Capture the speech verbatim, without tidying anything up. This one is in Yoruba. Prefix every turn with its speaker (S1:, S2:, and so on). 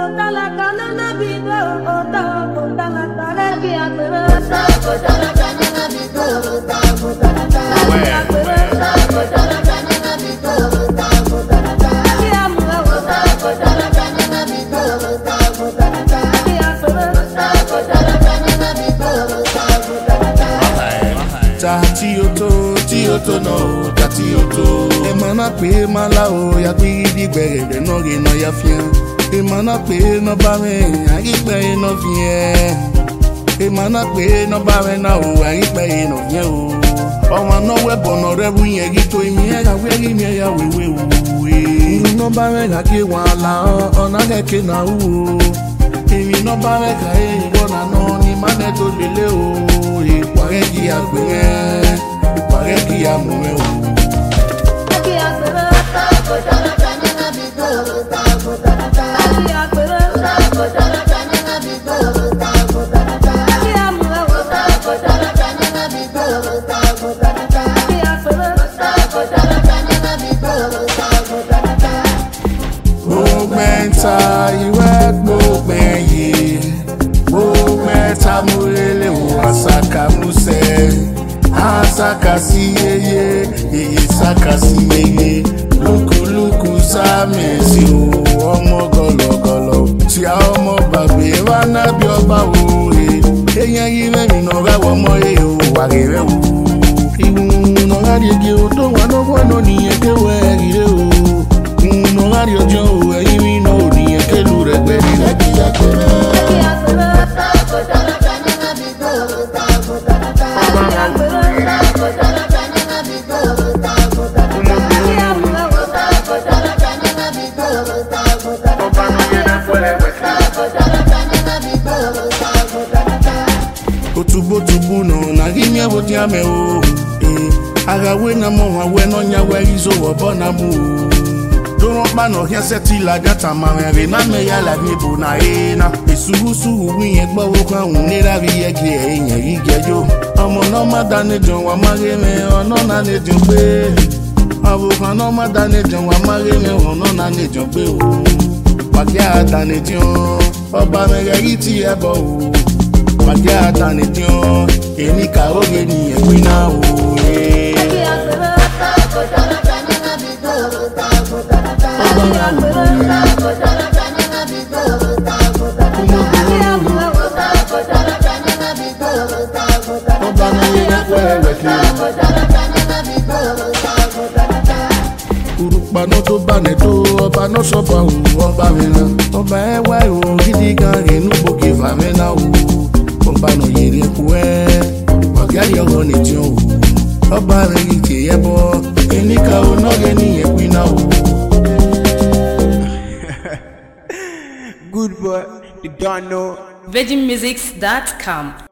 S1: Tatioto, tioto no, tatioto. Emana pe malao ya pidi gbere no re no ya fian. Emana pe no ba me, agi pe no fien. Emana pe no ba me na o, agi pe no fien o. Omo no we bono re bu yen gi to mi e ga we ri mi ya we we o. No ba me ga ke wa la o na ke ke na o. Emi no ba me ka e bona no ni mane to lele o. Ipare ki agbere, ipare ki amure o. Ki agbere, ko jala jani na bi go, ta ko jala jani. Ki agbere, ko jala jani na bi go, ta ko jala jani. Ki amure o, ta ko jala jani na bi go, ta ko jala jani. Ki agbere, ko jala jani na bi go, ta ko jala jani. Momenta iwe momenti. Momenta mulele asaka muse, asaka si yeye, yeye saka si yeye. Luku luku sa mesi o, ọmọ gọlọ gọlọ. Ti a ọmọ babe wa na bi ọba o e. Eyan yi me mi no ra wo mo e o wa re re o. Iwu no ra ri ge o to wa no wo no ni e ke we ri re o. Iwu no ra ri ojo o e mi no ni e ke lu re gbe ni re ki ya ko. Otubo tubu no na gimye boti ame o eh agawe na mo wa we no nya we izo wo bona mu do pa no hia seti la gata ma re na me ya la ni bu na e na esuhu suhu wi yen gbo wo kan un ni ra bi ye ge eyan yi gejo omo no ma da ni jon wa ma re me ono na ni jon pe abo kan no ma da ni jon wa ma re me ono na ni jon pe o wa ge ada ni jon oba me ge yi ti e bo o Magia tani tion, eni ka oge ni e wina o. Ki agbere, ko jala jani na bi go, ta ko jala jani. Ki agbere, ko jala jani na bi go, ta ko jala jani. Ki agbere, ko jala jani na bi go, ta ko jala jani. Oba no ye we we ki. Ko jala jani na bi go, ta ko jala jani. Urupa no to ba ne to, oba no so fa o, oba mi na. Oba e wa o, gidi gan inu bo ke fa me na o. Oba no yere kuwe, oga yogo ni tion o. Oba re ke yebo, eni ka o no ge ni e kwina o.
S2: Good boy, you don't know.
S3: virgin musics dot com